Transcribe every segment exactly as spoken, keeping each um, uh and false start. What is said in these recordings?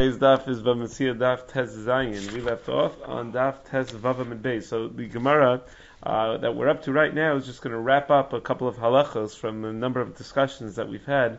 Today's daf is B'Metzia daf Tes Zayin. We left off on daf Tes Vav Amud Beis. So the Gemara uh, that we're up to right now is just going to wrap up a couple of halachos from a number of discussions that we've had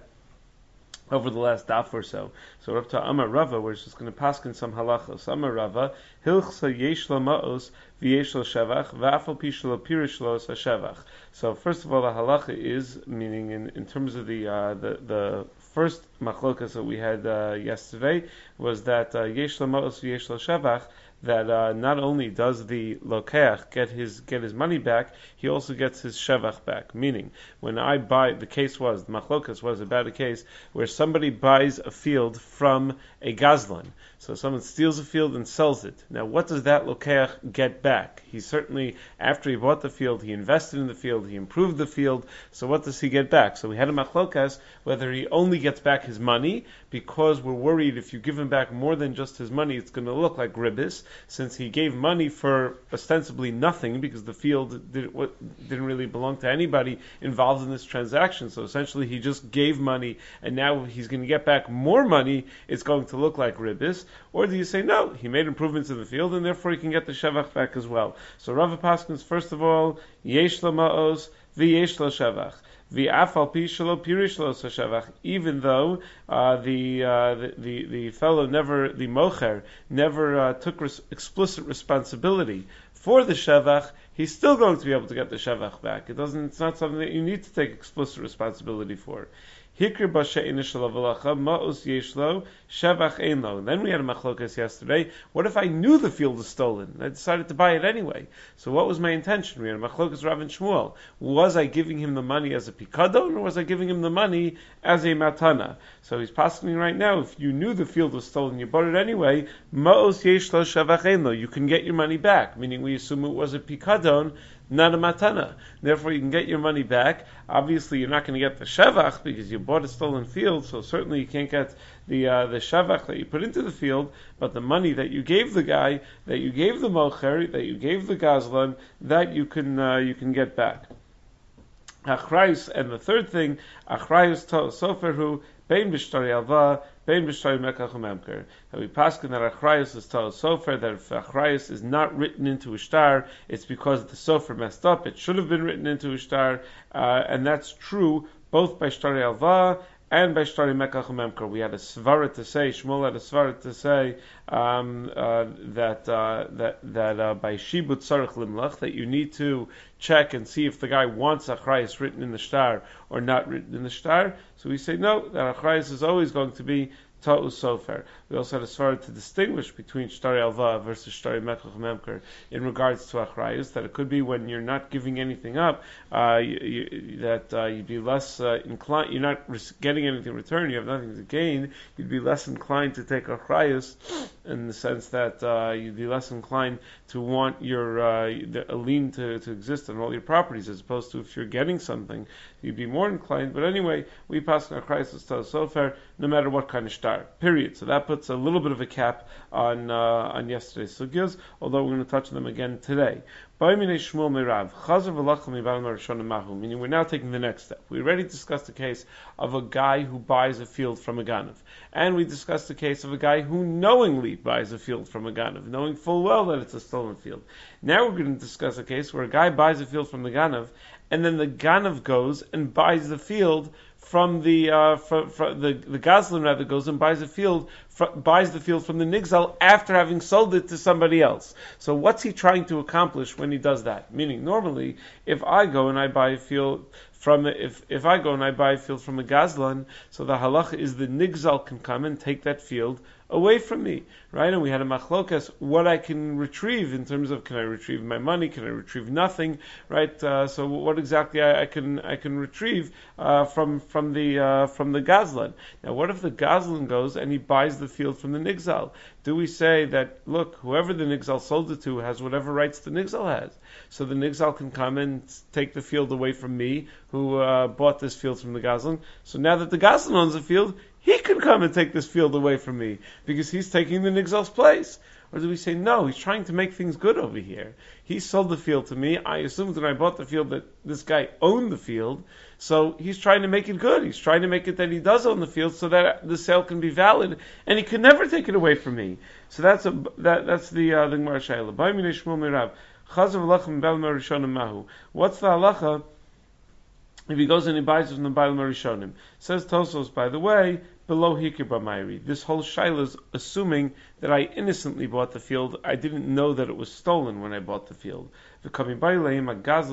over the last daf or so. So we're up to Amar Rava. We're just going to paskin some halachos. Amar Rava, Hilchsa yesh lo ma'os v'yesh lo shevach v'afal pish lo pirish lo shevach. So first of all, the halacha is, meaning in, in terms of the uh, the the first machlokas that we had uh, yesterday, was that uh, yesh lo ma'os v'yesh lo shevach, that uh, not only does the lokeach get his get his money back, he also gets his shevach back. Meaning, when I buy, the case was, the machlokas was about a case where somebody buys a field from a gazlan. So someone steals a field and sells it. Now, what does that lokeach get back? He certainly, after he bought the field, he invested in the field, he improved the field. So what does he get back? So we had a machlokas whether he only gets back his money, because we're worried if you give him back more than just his money, it's going to look like ribbis, since he gave money for ostensibly nothing, because the field did, what, didn't really belong to anybody involved in this transaction. So essentially he just gave money, and now he's going to get back more money, it's going to look like ribbis. Or do you say, no, he made improvements in the field, and therefore he can get the shevach back as well? So Rava Paskins, first of all, yesh lo ma'os v'yesh lo shevach. V'afal pi shelo pirish lo shevach. Even though uh, the, uh, the the the fellow never, the mocher never uh, took res- explicit responsibility for the shevach, he's still going to be able to get the shevach back. It doesn't. It's not something that you need to take explicit responsibility for. Hikr b'she'in shalavalacha ma'os yeshlo shevach einlo. Then we had a machlokas yesterday. What if I knew the field was stolen? I decided to buy it anyway. So what was my intention? We had a machlokas Rav and Shmuel. Was I giving him the money as a pikadon, or was I giving him the money as a matana? So he's passing right now. If you knew the field was stolen, you bought it anyway. Ma'os yeshlo shevach einlo. You can get your money back. Meaning we assume it was a pikadon, not a matana. Therefore, you can get your money back. Obviously, you're not going to get the shevach because you bought a stolen field, so certainly you can't get the uh, the shevach that you put into the field, but the money that you gave the guy, that you gave the mocher, that you gave the gazlan, that you can uh, you can get back. Achrayus, and the third thing, achrayus to soferhu bein b'shtari alva, bein b'shtari mekach umemker. That we paskin that achrayus is to sofer, that if achrayus is not written into a shtar, it's because the sofer messed up. It should have been written into a shtar, uh, and that's true both by shtari alva and by shtari mekach umemker. We had a svara to say, Shmuel had a svara to say um, uh, that uh, that that uh, by shibut tzarich limlach, that you need to check and see if the guy wants achrayus written in the shtar or not written in the shtar. So we say no, that achrayus is always going to be ta'u sofer. We also had a svara to distinguish between shtari alva versus shtari mekach memker in regards to achrayus, that it could be when you're not giving anything up, uh, you, you, that uh, you'd be less uh, inclined, you're not res- getting anything in return, you have nothing to gain, you'd be less inclined to take achrayus, in the sense that uh, you'd be less inclined to want your uh, the, a lien to, to exist on all your properties, as opposed to if you're getting something, you'd be more inclined. But anyway, we pass on achrayus as ta'u sofer, no matter what kind of shtar. Period. So that puts a little bit of a cap on uh, on yesterday's sugyas, although we're going to touch on them again today. Meaning we're now taking the next step. We already discussed the case of a guy who buys a field from a ganav, and we discussed the case of a guy who knowingly buys a field from a ganav, knowing full well that it's a stolen field. Now we're going to discuss a case where a guy buys a field from the ganav, and then the ganav goes and buys the field from the uh, from, from the the gazlan rather goes and buys a field fr- buys the field from the nigzal after having sold it to somebody else. So what's he trying to accomplish when he does that? Meaning, normally, if I go and I buy a field from if if I go and I buy a field from a gazlan, so the halacha is the nigzal can come and take that field away from me, right? And we had a machlokas what I can retrieve in terms of, can I retrieve my money, can I retrieve nothing, right? Uh, so what exactly I, I can I can retrieve uh, from from the uh, from the gazlan? Now, what if the gazlan goes and he buys the field from the nigzal? Do we say that, look, whoever the nigzal sold it to has whatever rights the nigzal has, so the nigzal can come and take the field away from me, who uh, bought this field from the gazlan? So now that the gazlan owns the field, he can come and take this field away from me because he's taking the Nigzal's place? Or do we say, no, he's trying to make things good over here. He sold the field to me. I assumed when I bought the field that this guy owned the field. So he's trying to make it good. He's trying to make it that he does own the field so that the sale can be valid. And he can never take it away from me. So that's a, that, that's the, uh, the Gemara Shaila. What's the halacha if he goes and he buys it from the Baal Marishonim? Says Tosos, by the way, below Hikir B'Mayri. This whole shaila is assuming that I innocently bought the field. I didn't know that it was stolen when I bought the field. We're questioning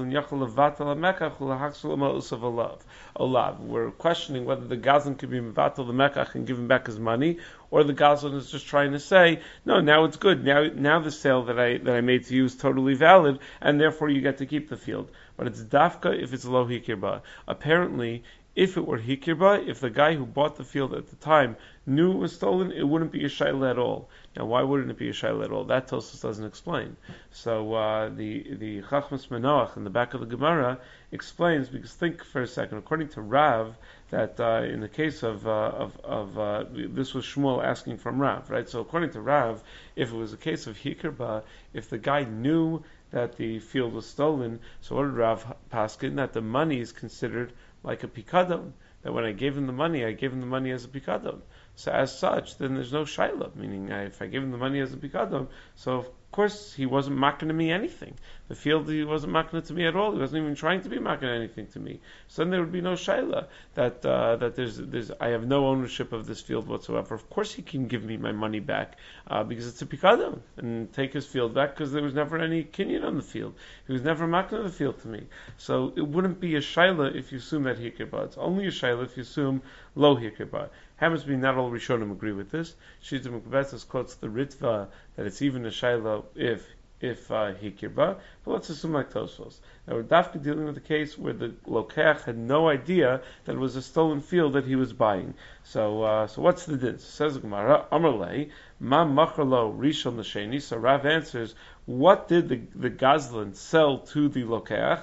whether the gazlan could be mevatel the mekach and give him back his money, or the gazlan is just trying to say, no, now it's good. Now, now the sale that I that I made to you is totally valid, and therefore you get to keep the field. But it's dafka if it's lo hikirba. Apparently, if it were hikirba, if the guy who bought the field at the time knew it was stolen, it wouldn't be a shaila at all. Now, why wouldn't it be a shaila at all? That Tosfos doesn't explain. So uh, the the Chachmas Manoach in the back of the Gemara explains, because think for a second. According to Rav, that uh, in the case of uh, of, of uh, this was Shmuel asking from Rav, right? So according to Rav, if it was a case of hikirba, if the guy knew that the field was stolen, so what did Rav paskin? That the money is considered like a pikadon. That when I gave him the money, I gave him the money as a pikadon. So as such, then there's no shaila, meaning I, if I gave him the money as a pikadon, so of course he wasn't making to me anything. The field, he wasn't making to me at all. He wasn't even trying to be making anything to me. So then there would be no shaila that uh, that there's there's I have no ownership of this field whatsoever. Of course he can give me my money back uh, because it's a pikadon, and take his field back because there was never any kinyan on the field. He was never making the field to me. So it wouldn't be a shaila if you assume that hikirba. It's only a shaila if you assume lo hikirba. Happens to be not all Rishonim agree with this. Shita Mukbetzes quotes the Ritva that it's even a shaila if if uh, hikirba, but let's assume like Tosfos. Now we're dafka dealing with a case where the lokeach had no idea that it was a stolen field that he was buying. So, uh, so what's the din? Says the Gemara, Amarlei, Ma Macharlo Rishon L'Sheni. So Rav answers, what did the the gazlan sell to the lokeach?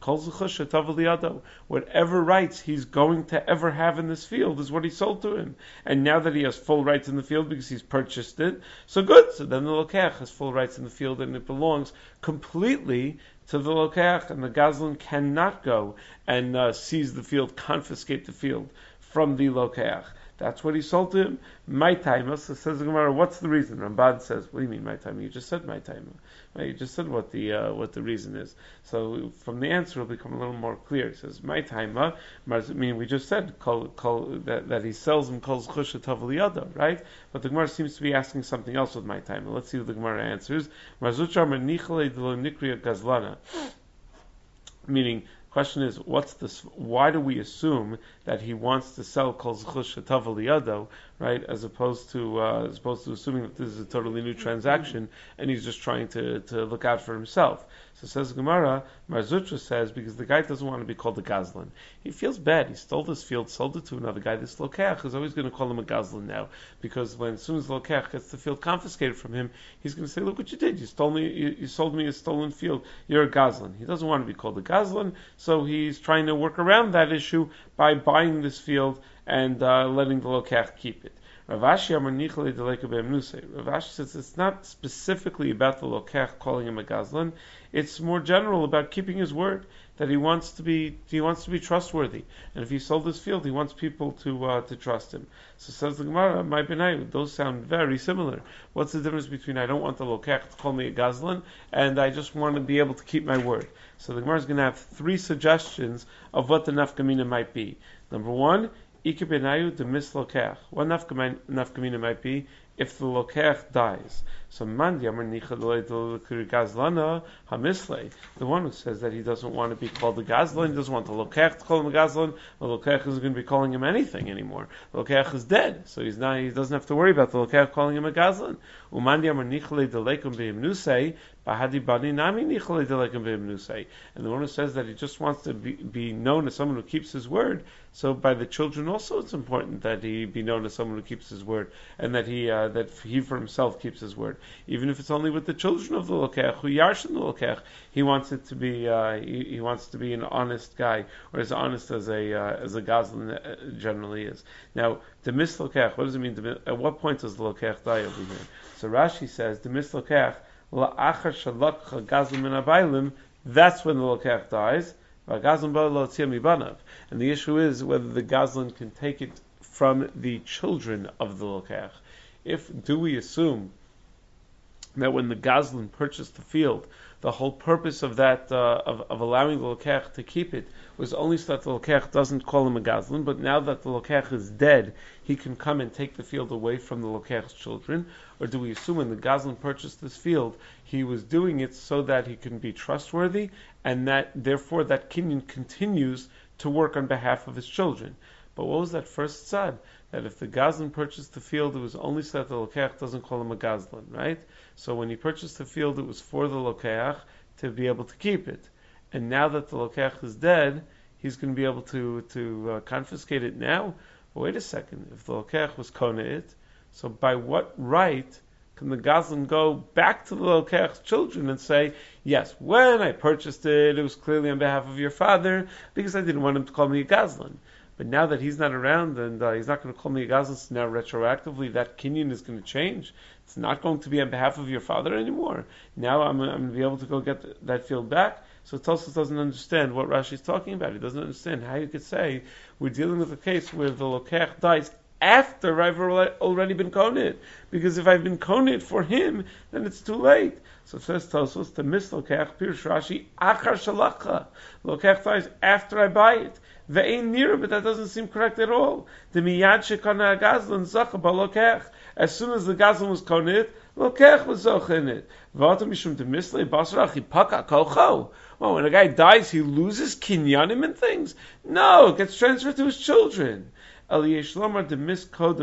Whatever rights he's going to ever have in this field is what he sold to him. And now that he has full rights in the field because he's purchased it, so good. So then the lokeach has full rights in the field and it belongs completely to the lokeach, and the gazlan cannot go and uh, seize the field, confiscate the field from the lokeach. That's what he sold to him. My time. So says the Gemara, what's the reason? Ramban says, what do you mean my time? You just said my time. Right? You just said what the uh, what the reason is. So from the answer it'll become a little more clear. It says my time. I mean, we just said kol, kol, that, that he sells him kol zchusha tavaliyada, right? But the Gemara seems to be asking something else with my time. Let's see what the Gemara answers. Marzuchar menichle delo nikriya gazlana. Meaning, question is, what's this? Why do we assume that he wants to sell kol zchus shetav liyado, right? As opposed to uh, as opposed to assuming that this is a totally new transaction and he's just trying to, to look out for himself. So says Gemara, Marzutra says because the guy doesn't want to be called a gazlan. He feels bad. He stole this field, sold it to another guy. This lokeach is always going to call him a gazlan now, because when as soon as the lokeach gets the field confiscated from him, he's going to say, "Look what you did! You stole me. You, you sold me a stolen field. You're a gazlan." He doesn't want to be called a gazlan, so he's trying to work around that issue by buying this field and uh, letting the lokeach keep it. Rav Ashi says it's not specifically about the lokeach calling him a gazlan. It's more general about keeping his word, that he wants to be he wants to be trustworthy, and if he sold this field, he wants people to uh, to trust him. So says the Gemara, my benai, those sound very similar. What's the difference between I don't want the lokeach to call me a gazlan and I just want to be able to keep my word? So the Gemara is going to have three suggestions of what the nafkamina might be. Number one, Ikar benayu the mislokeach. What nafkamina might be if the lokeach dies. So man yamar nicha gazlana hamisle. The one who says that he doesn't want to be called a gazlan, he doesn't want the lokeach to call him a gazlan. The lokeach isn't going to be calling him anything anymore. The lokeach is dead, so he's not. He doesn't have to worry about the lokeach calling him a gazlan. Uman yamar nicha delekum beimnusei. And the one who says that he just wants to be, be known as someone who keeps his word, so by the children also it's important that he be known as someone who keeps his word, and that he uh, that he for himself keeps his word. forever, even if it's only with the children of the lokech, who yarshin the lokech. He wants it to be, uh, he, he wants to be an honest guy, or as honest as a uh, as a gazlan generally is. Now, the mis lokech, what does it mean? At what point does the lokech die over here? So Rashi says the mis lokech la'achar shalakcha gazlan min abaylim. That's when the lokech dies. And the issue is whether the gazlan can take it from the children of the lokech. If do we assume that when the gazlan purchased the field, the whole purpose of that uh, of, of allowing the lokech to keep it was only so that the lokech doesn't call him a gazlan, but now that the lokech is dead, he can come and take the field away from the lokech's children? Or do we assume when the gazlan purchased this field, he was doing it so that he can be trustworthy, and that therefore that kinyan continues to work on behalf of his children? But what was that first tzad? That if the gazlan purchased the field, it was only so that the lokech doesn't call him a gazlan, right? So when he purchased the field, it was for the lokech to be able to keep it. And now that the lokech is dead, he's going to be able to to uh, confiscate it now. But wait a second, if the lokech was kona it, so by what right can the gazlan go back to the lokech's children and say, yes, when I purchased it, it was clearly on behalf of your father, because I didn't want him to call me a gazlan. But now that he's not around and uh, he's not going to call me a gazlan, so now retroactively that kinyan is going to change. It's not going to be on behalf of your father anymore. Now I'm, I'm going to be able to go get the, that field back. So Tosfos doesn't understand what Rashi is talking about. He doesn't understand how you could say we're dealing with a case where the lokech dies after I've already been koned. Because if I've been koned for him, then it's too late. So it says Tosfos, the mis lokech, Pirush Rashi, achar shalakha. Lokech dies after I buy it. Ve'ein nira, but that doesn't seem correct at all. The miyad shekana gazlan zacha balokech. As soon as the gazlan was koned, lokech was zocha in it. V'atam mishum demisle basrach hipaka kolcho. Well, when a guy dies, he loses kinyanim and things. No, it gets transferred to his children. You have to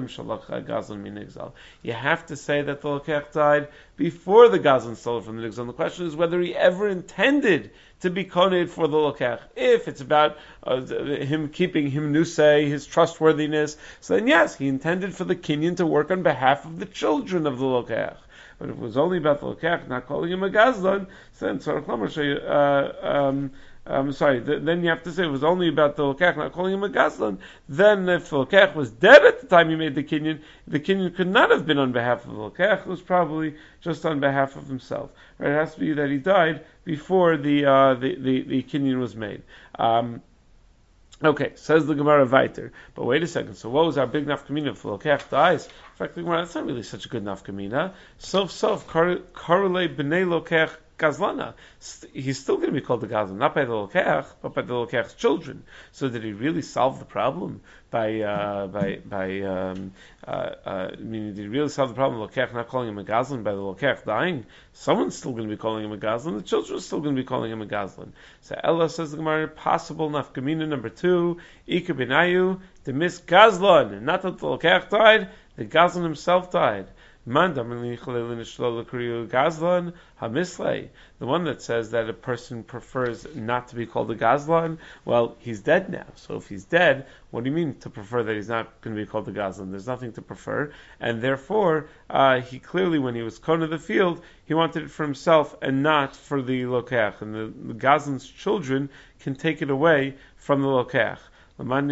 say that the lokech died before the gazlan stole it from the nigzal. The question is whether he ever intended to be koned for the lokech. If it's about uh, him keeping him nusay, his trustworthiness, so then yes, he intended for the kinyan to work on behalf of the children of the lokech. But if it was only about the lokech, not calling him a gazlan, so then tzarich lomar shay, uh, um, I'm sorry, th- then you have to say it was only about the lokech, not calling him a gazlan. Then if the lokech was dead at the time he made the kinyan, the kinyan could not have been on behalf of the lokech, it was probably just on behalf of himself. Right? It has to be that he died before the uh, the, the, the kinyan was made. Um, okay, says the Gemara Viter. But wait a second, so what was our big nafkamina if the lokech dies? In fact, the Gemara, that's not really such a good nafkamina. Sof sof, karule b'nei lokech gazlana. He's still going to be called the gazlan, not by the lokech, but by the lokech's children. So did he really solve the problem by uh, by by? Um, uh, uh, I mean, did he really solve the problem? Lokech not calling him a gazlan by the lokech dying. Someone's still going to be calling him a gazlan. The children are still going to be calling him a gazlan. So Ella says the Gemara, possible nafkamina number two, Iker binayu, the mis gazlan, not that the lokech died, the gazlan himself died. The one that says that a person prefers not to be called a gazlan, well, he's dead now. So if he's dead, what do you mean to prefer that he's not going to be called a gazlan? There's nothing to prefer, and therefore uh, he clearly, when he was koned the field, he wanted it for himself and not for the lokech. And the, the gazlan's children can take it away from the lokech. But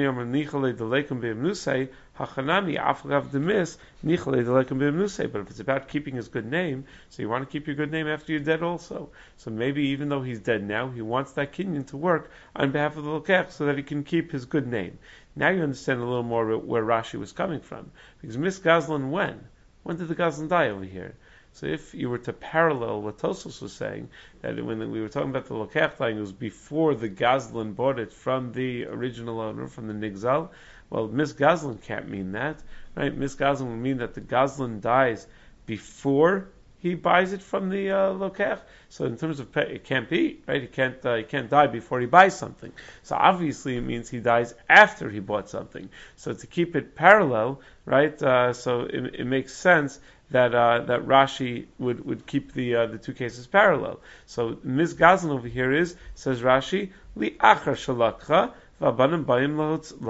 if it's about keeping his good name, so you want to keep your good name after you're dead also. So maybe even though he's dead now, he wants that kinyan to work on behalf of the lokech so that he can keep his good name. Now you understand a little more where Rashi was coming from. Because mis gazlan when? When did the gazlan die over here? So if you were to parallel what Tosfos was saying, that when we were talking about the lokech dying, it was before the gazlan bought it from the original owner, from the nigzal. Well, mis gazlan can't mean that, right? Mis gazlan would mean that the gazlan dies before he buys it from the uh, lokech. So in terms of pay, it can't be, right? He can't uh, he can't die before he buys something. So obviously it means he dies after he bought something. So to keep it parallel, right? Uh, so it, it makes sense that uh, that Rashi would, would keep the uh, the two cases parallel. So mis gazlan over here is, says Rashi, li achar shalakha. The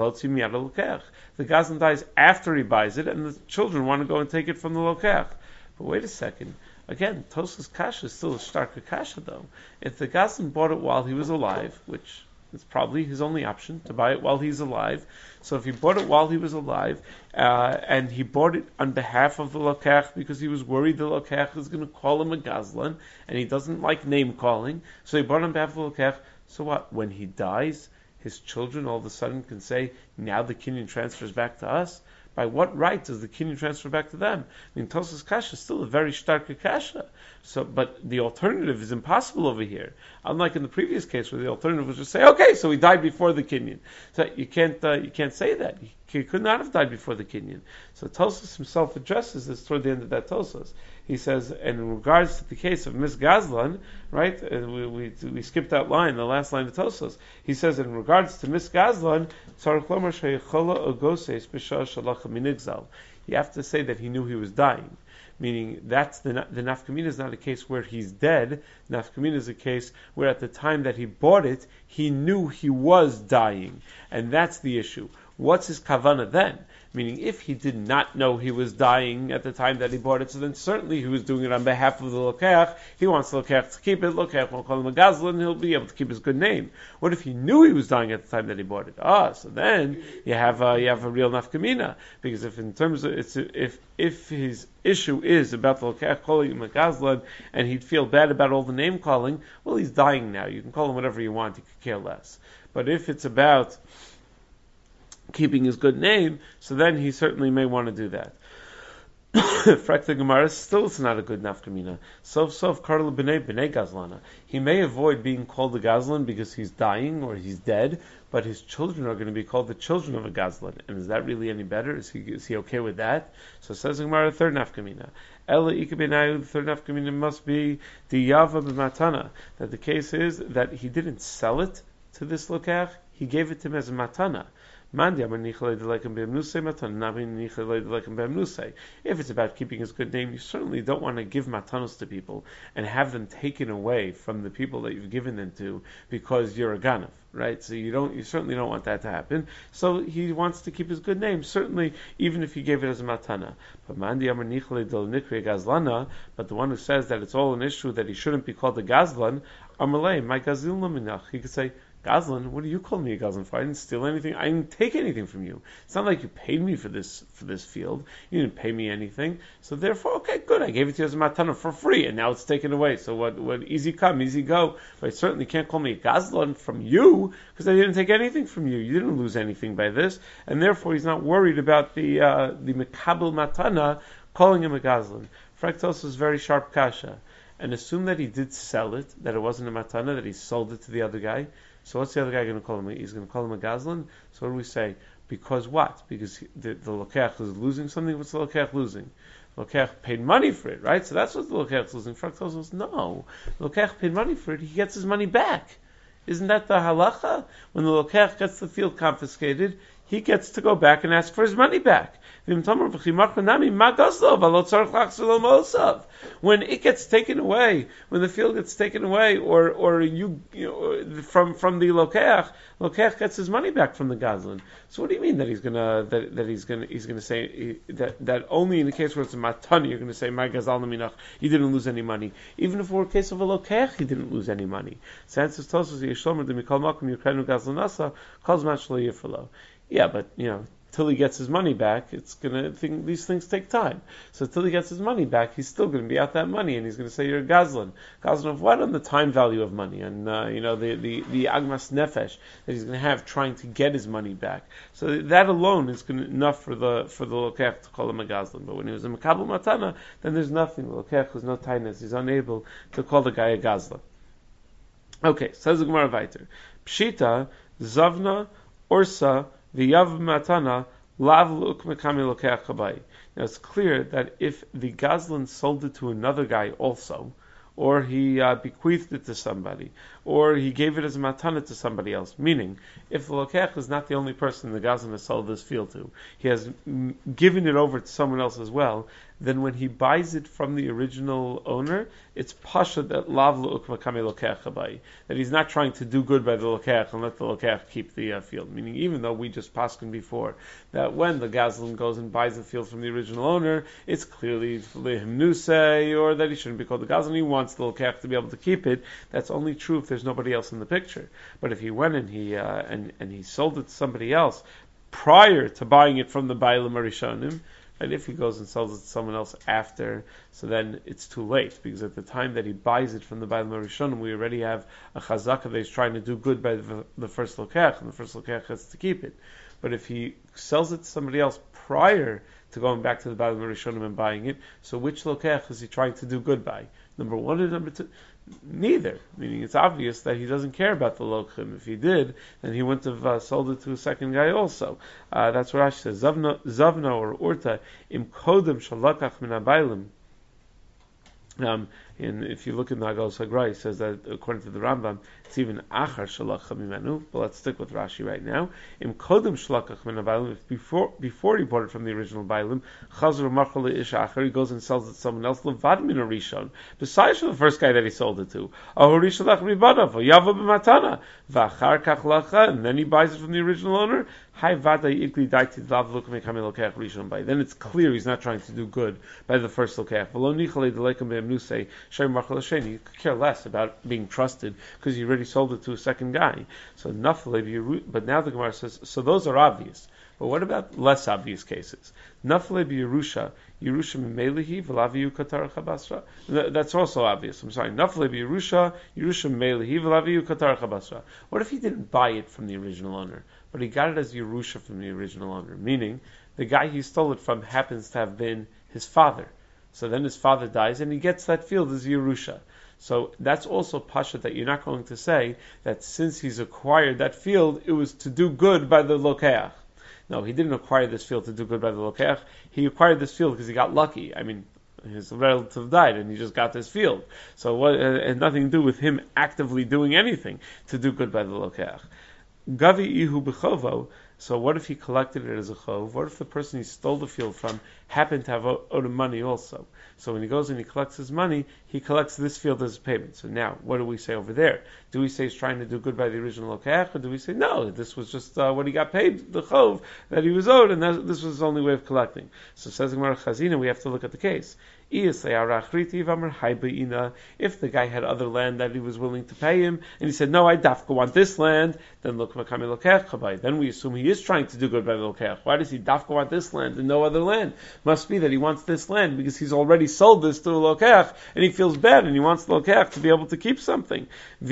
gazlan dies after he buys it, and the children want to go and take it from the lokech. But wait a second. Again, Tosfos kasha is still a starker kasha though. If the Gazlan bought it while he was alive, which is probably his only option, to buy it while he's alive. So if he bought it while he was alive, uh, and he bought it on behalf of the Lokech because he was worried the Lokech is going to call him a Gazlan, and he doesn't like name calling, so he bought it on behalf of the Lokech. So what? When he dies, his children all of a sudden can say, now the kinyan transfers back to us? By what right does the kinyan transfer back to them? I mean, Tosfos kasha is still a very stark kasha. So, but the alternative is impossible over here. Unlike in the previous case, where the alternative was just say, okay, so he died before the kinyan. So you can't, uh, you can't say that. He, he could not have died before the kinyan. So Tosfos himself addresses this toward the end of that Tosfos. He says, and in regards to the case of Miss Gazlan, right, and we, we, we skipped that line, the last line of Tosfos. He says, in regards to Miss Gazlan, you have to say that he knew he was dying. Meaning, that's the the nafkamina is not a case where he's dead. Nafkamina is a case where at the time that he bought it, he knew he was dying. And that's the issue. What's his kavana then? Meaning, if he did not know he was dying at the time that he bought it, so then certainly he was doing it on behalf of the Lokech. He wants the Lokech to keep it. Lokech will call him a Gazlan, he'll be able to keep his good name. What if he knew he was dying at the time that he bought it? Ah, so then you have a, you have a real nafkamina. Because if in terms of, it's, if, if his issue is about the Lokech calling him a Gazlan, and he'd feel bad about all the name calling, well, he's dying now. You can call him whatever you want, he could care less. But if it's about keeping his good name, so then he certainly may want to do that. Frak the Gemara, still it's not a good nafkamina. Sof sof karla b'nei b'nei Gazlana. He may avoid being called a Gazlan because he's dying or he's dead, but his children are going to be called the children of a Gazlan. And is that really any better? Is he is he okay with that? So says the Gemara, third nafkamina. Ela ika b'nayu, the third nafkamina must be the yava b'matana. That the case is that he didn't sell it to this Lokech, he gave it to him as a matana. If it's about keeping his good name, you certainly don't want to give matanos to people and have them taken away from the people that you've given them to because you're a ganav, right? So you don't, you certainly don't want that to happen. So he wants to keep his good name, certainly, even if he gave it as a matana. But but the one who says that it's all an issue that he shouldn't be called a gazlan, amalei, my gazil nominach. He could say, Gazlan, what do you call me a Gazlan for? I didn't steal anything. I didn't take anything from you. It's not like you paid me for this for this field. You didn't pay me anything. So therefore, okay, good. I gave it to you as a matana for free, and now it's taken away. So what? What? Easy come, easy go. But I certainly can't call me a Gazlan from you because I didn't take anything from you. You didn't lose anything by this, and therefore he's not worried about the uh, the mekabel matana calling him a Gazlan. Fraktos is very sharp kasha, and assume that he did sell it, that it wasn't a matana, that he sold it to the other guy. So what's the other guy going to call him? He's going to call him a Gazlan? So what do we say? Because what? Because the, the Lokech is losing something? What's the Lokech losing? The Lokech paid money for it, right? So that's what the Lokech is losing. Frak tells us, no. The Lokech paid money for it, he gets his money back. Isn't that the halacha? When the Lokech gets the field confiscated, he gets to go back and ask for his money back. When it gets taken away, when the field gets taken away, or or you, you know, from from the Lokech, Lokech gets his money back from the Gazlan. So what do you mean that he's gonna that, that he's gonna he's gonna say he, that that only in the case where it's a matani you're gonna say my Gazal naminach, he didn't lose any money. Even if it were a case of a Lokech, he didn't lose any money. Sansus tells us Yeshlomer the Mikol Makom Yukrenu Gazlanasa calls matchlo yifalo. Yeah, but you know, till he gets his money back, it's gonna think these things take time. So till he gets his money back, he's still gonna be out that money, and he's gonna say you're a Gazlan. Gazlan of what? On the time value of money, and uh, you know the the the agmas nefesh that he's gonna have trying to get his money back. So that alone is gonna, enough for the for the Lokech to call him a Gazlan. But when he was a Mekabel Matana, then there's nothing. The Lokech has no tightness. He's unable to call the guy a Gazlan. Okay, says the Gemara Vayter. Pshita Zavna Orsa V'yav matana lav luk mekami lokeach chabai. Now it's clear that if the Gazlan sold it to another guy also, or he uh, bequeathed it to somebody, or he gave it as a matana to somebody else, meaning if the Lokech is not the only person the Gazlan has sold this field to, he has m- given it over to someone else as well, then when he buys it from the original owner, it's pasha that lav l'ukma kame lokech abai, that he's not trying to do good by the lokech and let the lokech keep the uh, field. Meaning, even though we just paskin before that when the gazlan goes and buys the field from the original owner, it's clearly lehimnusei, or that he shouldn't be called the gazlan. He wants the lokech to be able to keep it. That's only true if there's nobody else in the picture. But if he went and he uh, and and he sold it to somebody else prior to buying it from the Bailim Arishonim, and if he goes and sells it to someone else after, so then it's too late, because at the time that he buys it from the Bailim Arishonim, we already have a chazaka that he's trying to do good by the, the first lokech, and the first lokech has to keep it. But if he sells it to somebody else prior to going back to the Bailim Arishonim and buying it, so which lokech is he trying to do good by? Number one and number two? Neither. Meaning it's obvious that he doesn't care about the lochim. If he did, then he wouldn't have uh, sold it to a second guy also. Uh, that's what Rashi says. Zavna, Zavna or Urta im kodem shalakach min habaylim. Um, and if you look in the Haggadah Sagra, he says that according to the Rambam, it's even achar shalach mimenu. But let's stick with Rashi right now. Im kodem shalakach min habaylim. If before before he bought it from the original baylim, chazur machal ish achar, he goes and sells it to someone else. Levad min arishon. Besides from the first guy that he sold it to, ahuri shalach ribadav yava b'matana v'achar kach lacha, and then he buys it from the original owner. Then it's clear he's not trying to do good by the first lokech. You could care less about being trusted because you already sold it to a second guy. So but now the Gemara says, so those are obvious. But what about less obvious cases? Nafle b'Yerusha, Yerusha memelehi v'laviyu katar chabasra. That's also obvious. I'm sorry. Nafle b'Yerusha, Yerusha memelehi v'laviyu katar chabasra. What if he didn't buy it from the original owner, but he got it as Yerusha from the original owner? Meaning, the guy he stole it from happens to have been his father. So then his father dies, and he gets that field as Yerusha. So that's also pasha that you're not going to say that since he's acquired that field, it was to do good by the lokeach. No, he didn't acquire this field to do good by the lokeach. He acquired this field because he got lucky. I mean, his relative died and he just got this field. So what, it had nothing to do with him actively doing anything to do good by the lokeach. Gavi ihu b'chovo. So what if he collected it as a chov? What if the person he stole the field from happened to have owed him money also? So when he goes and he collects his money, he collects this field as a payment. So now, what do we say over there? Do we say he's trying to do good by the original lokech, or do we say no, this was just uh, what he got paid, the chov that he was owed, and that, this was his only way of collecting? So says Gemara Chazina, we have to look at the case. If the guy had other land that he was willing to pay him, and he said, no, I dafka want this land, then look, then we assume he is trying to do good by the lokech. Why does he dafka want this land and no other land? Must be that he wants this land because he's already sold this to the lokech, and he feels bad, and he wants the lokech to be able to keep something.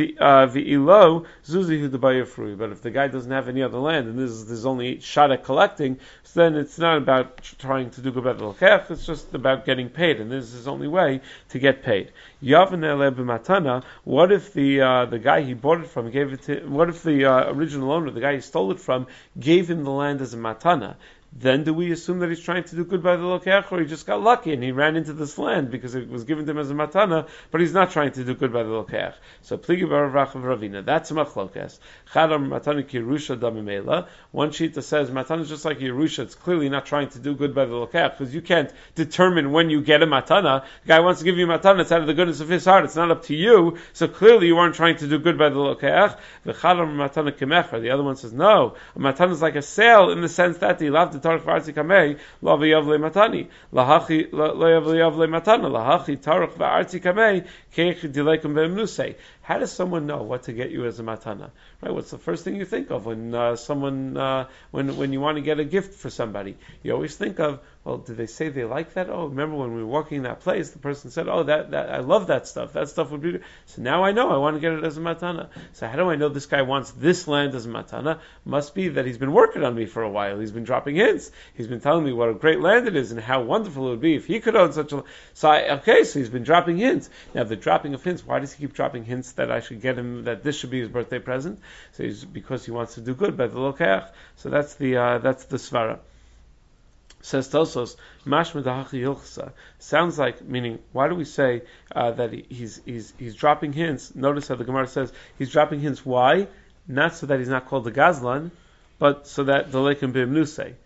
V'ilo zuzihu d'bayafrui. But if the guy doesn't have any other land, and this is, there's only shot at collecting, so then it's not about trying to do good by the lokech, it's just about getting paid, and this is his only way to get paid. Yavin ele b'matana. What if the uh, the guy he bought it from gave it to? What if the uh, original owner, the guy he stole it from, gave him the land as a matana? Then do we assume that he's trying to do good by the lokeach, or he just got lucky and he ran into this land because it was given to him as a matana, but he's not trying to do good by the lokeach? So pligi baravach of Ravina, that's a machlokes. Chadam matana ki Yerusha damimela. One shita says matana is just like Yerusha. It's clearly not trying to do good by the lokeach because you can't determine when you get a matana. The guy wants to give you a matana; it's out of the goodness of his heart. It's not up to you. So clearly you aren't trying to do good by the lokeach. The chadam matana kimecher. The other one says no. A matana is like a sale in the sense that he loved Tarach v'artzi kamei lo v'yavle matani lahachi lo yavle matana lahachi tarach v'artzi kamei keich dileikum be'emnusei. How does someone know what to get you as a matana? Right? What's the first thing you think of when uh, someone uh, when when you want to get a gift for somebody? You always think of, well, did they say they like that? Oh, remember when we were walking in that place, the person said, oh, that, that I love that stuff. That stuff would be. So now I know I want to get it as a matana. So how do I know this guy wants this land as a matana? Must be that he's been working on me for a while. He's been dropping hints. He's been telling me what a great land it is and how wonderful it would be if he could own such a. So I, okay, so he's been dropping hints. Now the dropping of hints. Why does he keep dropping hints that I should get him, that this should be his birthday present? So he's, because he wants to do good by the lokeach. So that's the uh, that's the svara. Says Tosos, mashma dahachi hilchsa. Sounds like, meaning, why do we say uh, that he, he's he's he's dropping hints? Notice how the Gemara says he's dropping hints. Why? Not so that he's not called the Gazlan, but so that the leikim b'imnusei.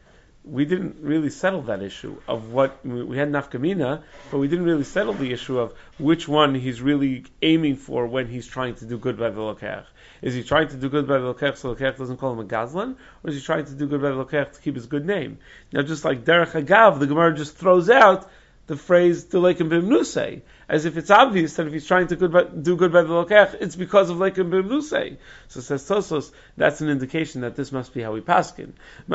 we didn't really settle that issue of what we had nafkamina, but we didn't really settle the issue of which one he's really aiming for when he's trying to do good by the lokech. Is he trying to do good by the lokech so the lokech doesn't call him a gazlan, or is he trying to do good by the lokech to keep his good name? Now, just like derech agav, the Gemara just throws out the phrase "Deleikim b'mnusei," as if it's obvious that if he's trying to good by, do good by the lokech, it's because of leikim b'mnusei. So says Tosos, that's an indication that this must be how we paskin.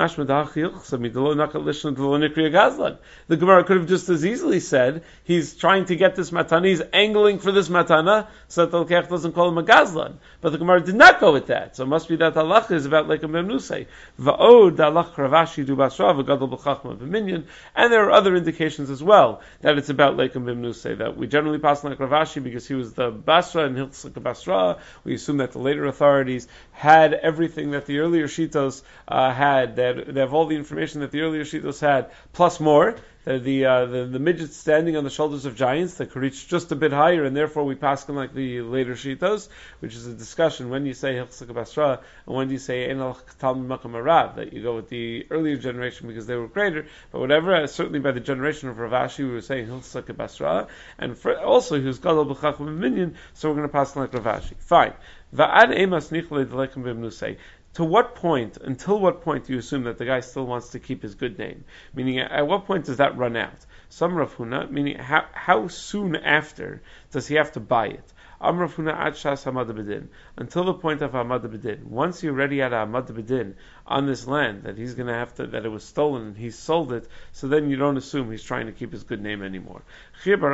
The Gemara could have just as easily said he's trying to get this matana, he's angling for this matana, so that the lokech doesn't call him a gazlan. But the Gemara did not go with that. So it must be that halacha is about leikim b'mnusei. Va'od halach Ravashi du basra v'gadol b'chachma v'minyan, and there are other indications as well that it's about Leikum Bimnusei, that we generally pass like Ravashi because he was the Basra and Hilchzik Basra. We assume that the later authorities had everything that the earlier Shitos uh, had, that they have all the information that the earlier Shitos had, plus more. The the, uh, the the midgets standing on the shoulders of giants that could reach just a bit higher, and therefore we pass them like the later shitos, which is a discussion when you say Hilchzik Basra and when you say Enal Talmud Makam Arav, that you go with the earlier generation because they were greater. But whatever, uh, certainly by the generation of Ravashi, we were saying Hilchzik Basra, and for, also he was Gadol B'Chacham Minyan, so we're going to pass them like Ravashi. Fine. Va'ad emas nichle d'leikum b'mnusei. To what point, until what point do you assume that the guy still wants to keep his good name? Meaning, at what point does that run out? Some Rav Huna, meaning how, how soon after does he have to buy it? Am Rav Huna ad shas hamad b'din, until the point of hamad b'din. Once you're already at hamad b'din on this land that he's going to have to, that it was stolen and he sold it, so then you don't assume he's trying to keep his good name anymore. Until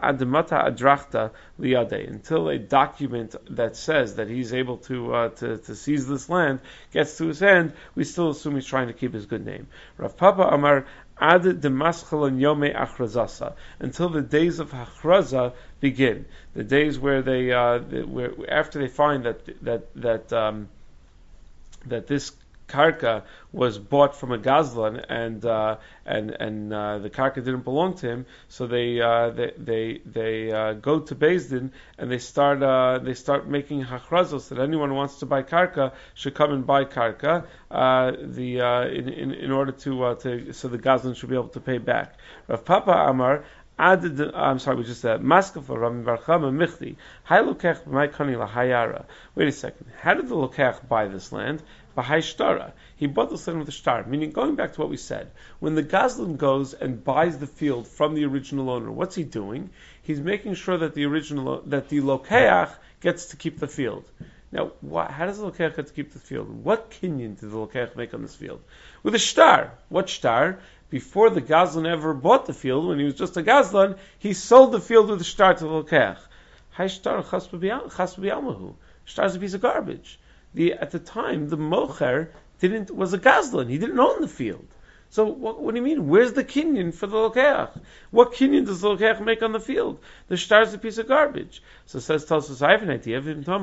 a document that says that he's able to, uh, to to seize this land gets to his hand, we still assume he's trying to keep his good name. Rav Papa Amar ad demaschalon yome achrazasa, until the days of hachraza begin, the days where they uh, where after they find that that that um, that this karka was bought from a gazlan, and uh, and and uh, the karka didn't belong to him, so they uh, they they, they uh, go to Beis Din and they start uh, they start making hachrazos that anyone who wants to buy karka should come and buy karka uh, the uh, in, in in order to uh, to so the gazlan should be able to pay back. Rav Papa Amar. I'm sorry, we just said Maskafa Rami Barchama Michli. Hai Lokech B'Maikani Lahayara. Wait a second. How did the Lokech buy this land? B'Hai Shtara. He bought this land with a star. Meaning, going back to what we said, when the Gazlan goes and buys the field from the original owner, what's he doing? He's making sure that the original that the Lokeach gets to keep the field. Now, why, how does the Lokeach get to keep the field? What kinyan did the Lokeach make on this field? With a star. What star? Before the Gazlan ever bought the field, when he was just a Gazlan, he sold the field with a star to the Lokeach. Hai shtar chas b'yalmahu. Shtar is a piece of garbage. The, at the time, the Mocher didn't, was a Gazlan. He didn't own the field. So what, what do you mean? Where's the kinyan for the Lokeach? What kinyan does the Lokeach make on the field? The shtar is a piece of garbage. So it says Tosos, I have an idea.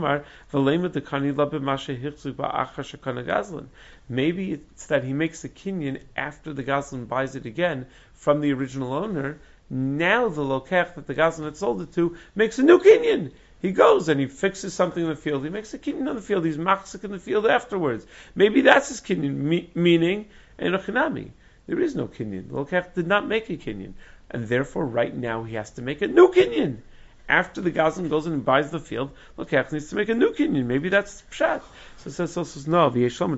Maybe it's that he makes the kinyan after the Gazlan buys it again from the original owner. Now the Lokeach that the Gazlan had sold it to makes a new kinyan. He goes and he fixes something in the field. He makes a kinyan on the field. He's machzik in the field afterwards. Maybe that's his kinyan, me- meaning Enochinami. There is no kinyan. The Lokeach did not make a kinyan, and therefore right now he has to make a new kinyan. After the Gazlan goes in and buys the field, Lokeach needs to make a new kinyan. Maybe that's pshat. So it says, so says no.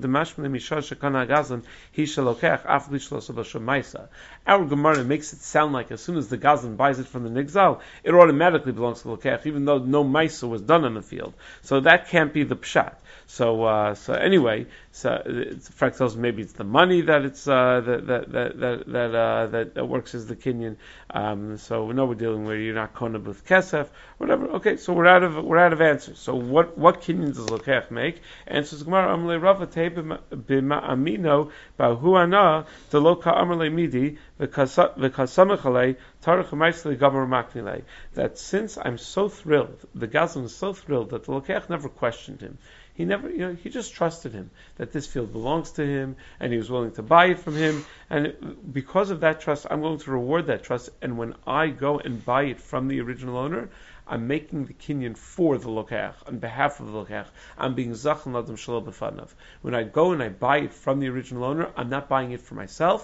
Our Gemara makes it sound like as soon as the Gazlan buys it from the Nigzal, it automatically belongs to Lokeach, even though no Maisa was done on the field. So that can't be the pshat. So, uh, so anyway, so Frank tells me maybe it's the money that it's uh, that that that that that, uh, that, that works as the kinyan. Um, so we know we're dealing where you're not kona with kesef, whatever. Okay, so we're out of we're out of answers. So what what kinyan does Lokeach make? Answers Gemara Amrle Rava Tei b'ma'amino ba'huana deloka Amrle Midi v'kasamechalei tarich ha'maisle gamer maknilei. That since I'm so thrilled, the Gazlan is so thrilled that the Lokeach never questioned him. He never, you know, he just trusted him that this field belongs to him, and he was willing to buy it from him. And it, because of that trust, I'm going to reward that trust. And when I go and buy it from the original owner, I'm making the kinyan for the Lokeach, on behalf of the Lokeach. I'm being zachan ladam shalom b'fanav. When I go and I buy it from the original owner, I'm not buying it for myself.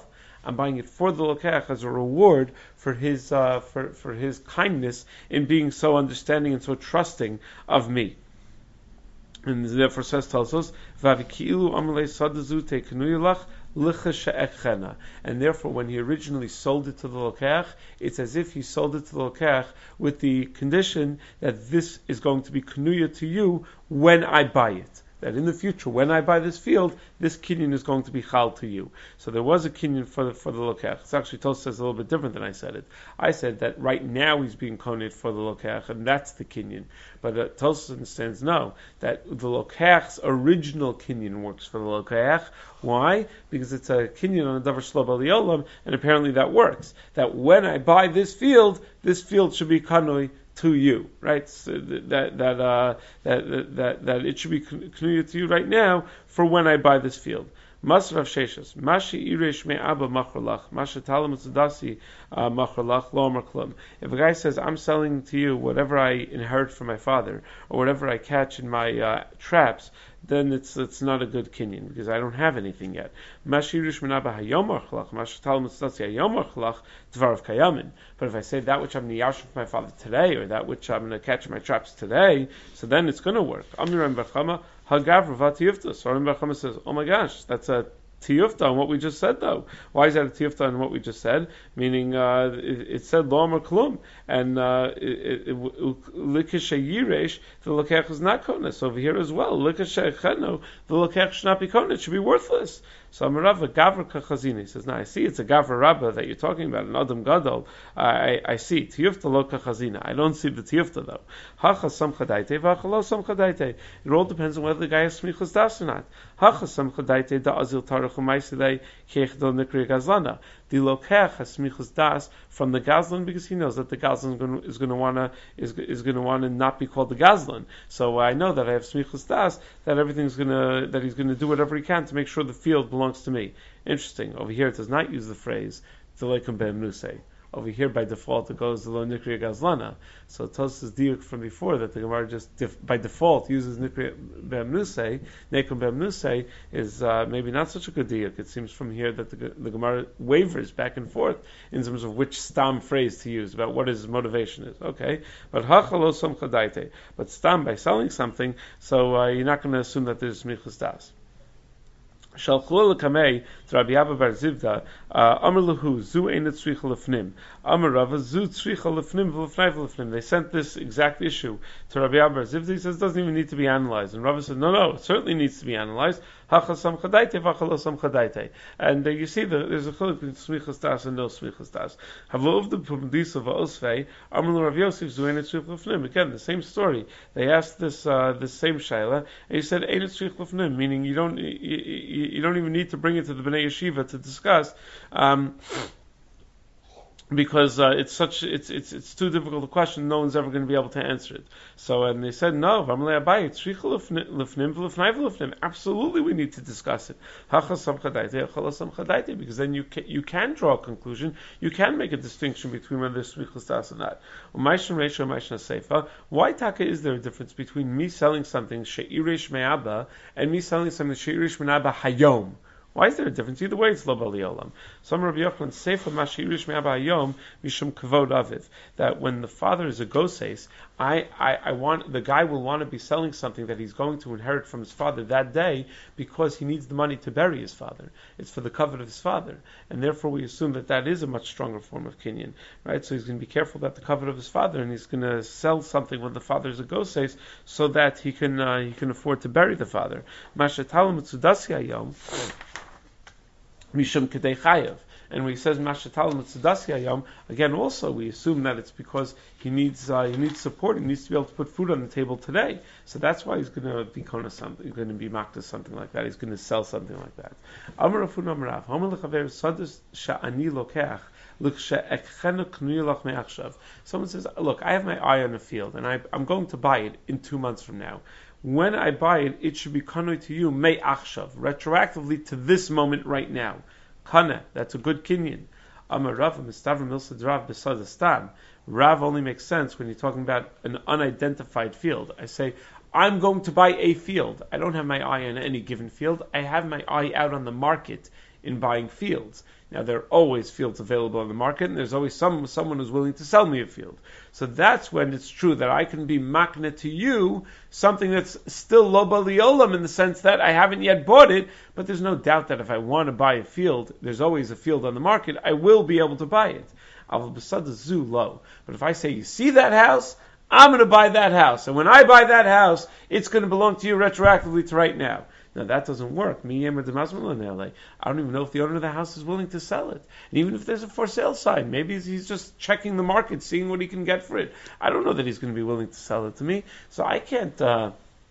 I'm buying it for the lokech as a reward for his uh, for for his kindness in being so understanding and so trusting of me. And therefore says tells us, "Vavikilu amalei sadazu tekenuyilach licha she'echena." And therefore, when he originally sold it to the lokech, it's as if he sold it to the lokech with the condition that this is going to be kenuya to you when I buy it. That in the future, when I buy this field, this kinyan is going to be chal to you. So there was a kinyan for the for the lokech. It's actually Tosfos says a little bit different than I said it. I said that right now he's being koned for the lokech, and that's the kinyan. But uh, Tosfos understands no, that the lokech's original kinyan works for the lokech. Why? Because it's a kinyan on a davar shlo b'aliolam, and apparently that works. That when I buy this field, this field should be kanoi to you, right? So that that uh, that that that it should be connected to you right now for when I buy this field. Masrav Sheshas, Mashi Iresh Me Abba Machrolach, Masha Talam Tzadasi Machrolach Lo Marklum. If a guy says, I'm selling to you whatever I inherit from my father, or whatever I catch in my uh, traps, then it's it's not a good kinyan, because I don't have anything yet. Mashi Iresh Me Abba Hayom Machrolach, Masha Talam Tzadasi Hayom Machrolach, Dvarav Kayamin. But if I say that which I'm niyash from my father today, or that which I'm going to catch in my traps today, so then it's going to work. Amiram Bachama, Hagav Ravat Tiyufta. So Amiram Bachama says, oh my gosh, that's a tiyufta on what we just said, though. Why is that a tiyufta on what we just said? Meaning, uh, it, it said lo amar klum, and likashe yiresh, the lokech is not koneh. So over here as well, likashe cheno, the lokech should not be koneh. It should be worthless. So Amarava Gavra Kachazini says, now I see it's a Gavra Rabba that you're talking about, an Adam Gadol. I, I see Tiyufta lo Kachazina. I don't see the Tiyufta though. Hacha Samchadaite, Vacha lo Samchadaite. It all depends on whether the guy has Smichus Das or not. Hacha Samchadaite da Azil Tarach Umaisilei Kech do Nikri Gazlana. The Lokech has Smichus Das from the Gazlan because he knows that the Gazlan is going to want to is, is going to want to not be called the Gazlan. So I know that I have Smichus Das, that everything's going to that he's going to do whatever he can to make sure the field belongs to me. Interesting. Over here it does not use the phrase V'leikum be'emnusei. Over here by default it goes to lo nikriya gazlana. So it tells us diuk from before that the Gemara just def- by default uses nikriya be'emnusei. Nekum be'emnusei is uh, maybe not such a good diuk. It seems from here that the, the Gemara wavers back and forth in terms of which stam phrase to use about what his motivation is. Okay, but hachalo som chadaite. But stam by selling something, so uh, you're not going to assume that there's smichus das. Shalchul lekamei to Rabbi Abba bar Zivda Amar lehu zu einet tzricha lefnim Amar Rava zu tzricha lefnim v'lefnai v'lefnim. They sent this exact issue to Rabbi Abba bar Zivda. He says it doesn't even need to be analyzed, and Rava said no, no, it certainly needs to be analyzed. Hachasam chadaite v'achalosam chadaite. And uh, you see that there's a chiluk between smichas das and no smichas das. Havlo the pumdisa v'osvei Amar Rav Yosef zu einet tzricha lefnim. Again, the same story. They asked this uh, this same shaila, and he said einet tzricha lefnim, meaning you don't you, you, you don't even need to bring it to the Bnei Yeshiva to discuss, um, because uh, it's such it's it's it's too difficult a question. No one's ever going to be able to answer it. So and they said no. Absolutely, we need to discuss it. Because then you can, you can draw a conclusion. You can make a distinction between whether there's smichus das or not. Why taka is there a difference between me selling something she'irish me'aba and me selling something she'irish me'aba hayom? Why is there a difference? Either way, it's lo bali olam. Some Rabbi Yochanan sefer mashirish me'aba hayom mishum kavod aviv. That when the father is a goses, I, I, I want the guy will want to be selling something that he's going to inherit from his father that day because he needs the money to bury his father. It's for the covet of his father, and therefore we assume that that is a much stronger form of kinyan, right? So he's going to be careful about the covet of his father, and he's going to sell something when the father is a goses so that he can uh, he can afford to bury the father. Mashatalim mitzudasi hayom. Mishum Kedei Chayav. And when he says Mashatal Mitzudasi Hayom, again also we assume that it's because he needs uh, he needs support, he needs to be able to put food on the table today. So that's why he's going to be kona something, he's going to be makta something like that, he's going to sell something like that. Amar Rafun Amarav, Homer Lechaver Sadus Sha'ani Lokeach. Someone says, look, I have my eye on a field and I, I'm going to buy it in two months from now. When I buy it, it should be kanoi to you, may achshav, retroactively to this moment right now. Kana, that's a good kinyan. Amar Rav, Mistavra Milsad Rav, Besad Stam. Rav only makes sense when you're talking about an unidentified field. I say, I'm going to buy a field. I don't have my eye on any given field. I have my eye out on the market in buying fields. Now, there are always fields available on the market, and there's always some someone who's willing to sell me a field. So that's when it's true that I can be makna to you something that's still lo baliolam in the sense that I haven't yet bought it, but there's no doubt that if I want to buy a field, there's always a field on the market, I will be able to buy it. Aval b'sada zu lo. But if I say, you see that house? I'm going to buy that house. And when I buy that house, it's going to belong to you retroactively to right now. Now that doesn't work. I don't even know if the owner of the house is willing to sell it. And even if there's a for sale sign, maybe he's just checking the market, seeing what he can get for it. I don't know that he's going to be willing to sell it to me. So I can't uh,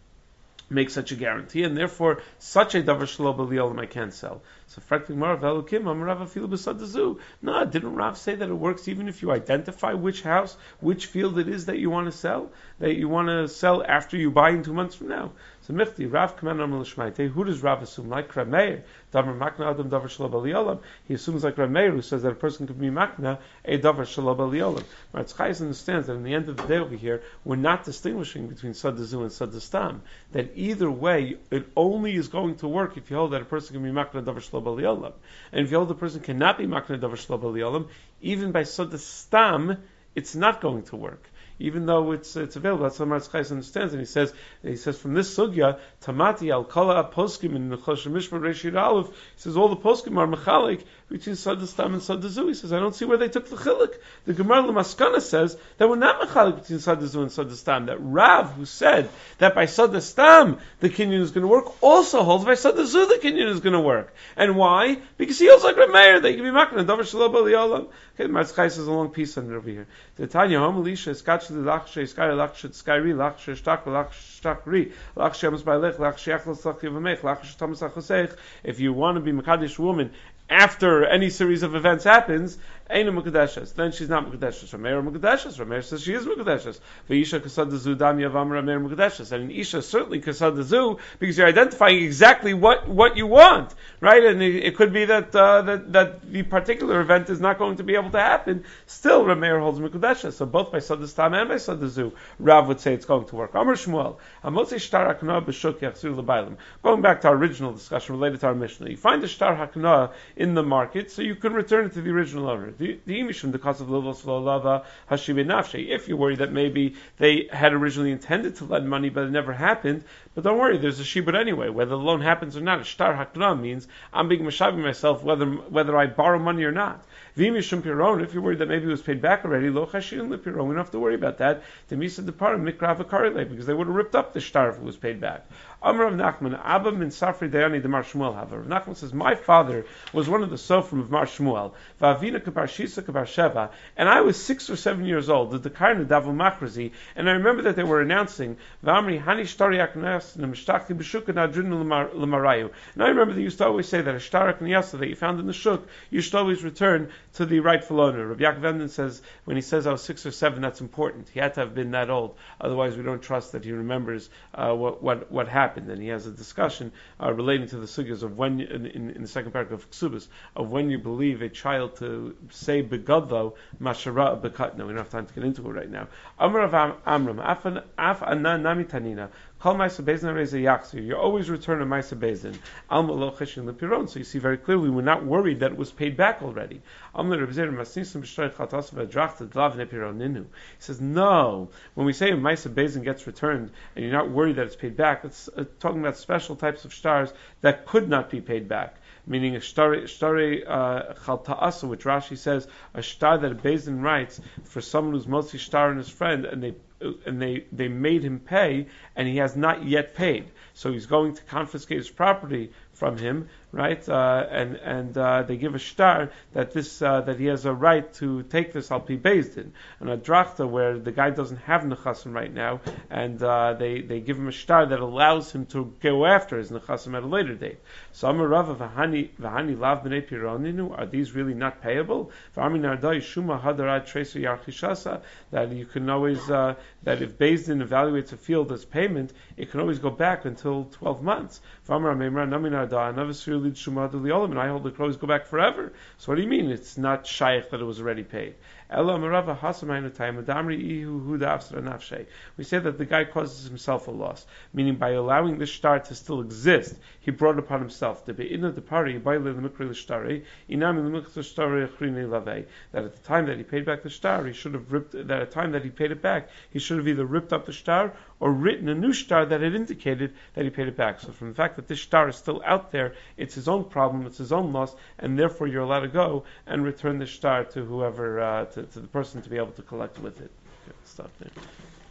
make such a guarantee, and therefore such a davar shelo b'liolam I can't sell. So frankly, Marav Elokim, I'm Rav Afilu b'sadazu. No, didn't Rav say that it works even if you identify which house, which field it is that you want to sell, that you want to sell after you buy in two months from now? So Mifti, Rav Kaman Amal Shmaite, who does Rav assume? Like Rav Meir, Davar Makna Adam Davar Shelo B'Liolam. He assumes like Rav Meir, who says that a person can be Makna a Davar Shelo B'Liolam. Rav Tzchais understands that in the end of the day over here, we're not distinguishing between Sadazu and Sadastam. That either way, it only is going to work if you hold that a person can be Makna Davar Shelo B'Liolam. And if you hold the person cannot be Makna Davar Shelo B'Liolam, even by Sadastam, it's not going to work. Even though it's it's available, that's what Rav Tzchais understands, and he says he says from this sugya, Tamati al kala poskim in the Choshen Mishpat Reshit Aleph, he says all the poskim are mechalik between Sadastam and Sadazu. He says I don't see where they took the chilik. The Gemara Lamaskana says that we're not mechalik between Sadazu and Sadastam. That Rav, who said that by Sadastam the kinyan is going to work, also holds by Sadazu the kinyan is going to work. And why? Because he holds like Rav Meir, they can be makna davar shelo b'liolam. Okay, Rav Tzchais has a long piece on it over here. The Tanya Hom Elisha is got Lakshay Sky Lakshay Skyri Lakshay Shtak Lakshay Lakshay Amos Bailech Lakshay Achlos Lakshay Lakshay Thomas Achosech. If you want to be Makadish woman after any series of events happens, Eina Mukadeshes, then she's not Mukadeshes. Rameir Mukadeshes. Rameir says she is Mukadeshes. V'isha Kasadazu Dam Yavam Rameir Mukadeshes. And an Isha certainly Kasadazu, because you're identifying exactly what, what you want, right? And it, it could be that, uh, that that the particular event is not going to be able to happen. Still, Rameir holds Mukadeshes. So both by Sadastam and by Sadazu, Rav would say it's going to work. Amar Shmuel, Hamotzi Shtar Hakna B'Shuk Yachzir L'Bailim. Going back to our original discussion related to our Mishnah, you find the Shtar Hakna in the market, so you can return it to the original owner. The Imishum, the cost of Livos Lava Hashibe Nafshe. If you're worried that maybe they had originally intended to lend money, but it never happened, but don't worry, there's a shibud anyway. Whether the loan happens or not, a shtar hakna means I'm being mashavim myself whether whether I borrow money or not. V'imishum piron, if you're worried that maybe it was paid back already, lo chashin lepiron, we don't have to worry about that. The misa depara mikra v'karile, because they would have ripped up the shtar if it was paid back. Amar of Nachman, Abba min Safri Dayani de Mar Shmuel Haver. Rav Nachman says, my father was one of the Sofrim of Mar Shmuel, Va'avina kabar Shisa kabar Sheva, and I was six or seven years old, the Dekarna Davu Makrazi, and I remember that they were announcing, Va'amri Hani Shtari Aknas Nemshtaki B'Shuka Nadrin L'Marayu. And I remember they used to always say that a Shtar Akniyasa that you found in the Shuk, you should always return to the rightful owner. Rabbi Yaakov Emden says, when he says I was six or seven, that's important. He had to have been that old. Otherwise, we don't trust that he remembers uh, what, what, what happened. And he has a discussion uh, relating to the sugyas of when, in, in, in the second paragraph of Ksubas, of when you believe a child to say begadlo mashara bekatna. We don't have time to get into it right now. Amar of Amram, af anan nami tanina. Call Maisa Bezin Reza Yaksir. You always return a Maisa Bezin. Alma lo cheshin lepiron. So you see very clearly we're not worried that it was paid back already. He says, no. When we say a Maisa Bezin gets returned and you're not worried that it's paid back, it's uh, talking about special types of stars that could not be paid back. Meaning a shtare chal ta'asa, which Rashi says, a star that a Bezin writes for someone who's mostly star and his friend, and they and they, they made him pay, and he has not yet paid. So he's going to confiscate his property from him, right? Uh, and and uh, they give a shtar that this uh, that he has a right to take this al pi bezdin, and a drachta where the guy doesn't have nechasim right now, and uh, they they give him a shtar that allows him to go after his nechasim at a later date. So Amar Rava v'hani v'hani lav b'nei pironinu, are these really not payable? V'ami nardai shuma hadarat tresu yarchishasa, that you can always uh, that if Bezdin evaluates a field as payment, it can always go back until twelve months. V'amar Meimra nami and I hold the crows go back forever. So what do you mean it's not shaykh that it was already paid? We say that the guy causes himself a loss, meaning by allowing the shtar to still exist, he brought upon himself the be'ina the pari that at the time that he paid back the shtar, he should have ripped that at the time that he paid it back, he should have either ripped up the shtar or written a new shtar that had indicated that he paid it back. So from the fact that this shtar is still out there, it's his own problem, it's his own loss, and therefore you're allowed to go and return the shtar to whoever, uh, to, to the person to be able to collect with it. Okay, stop there.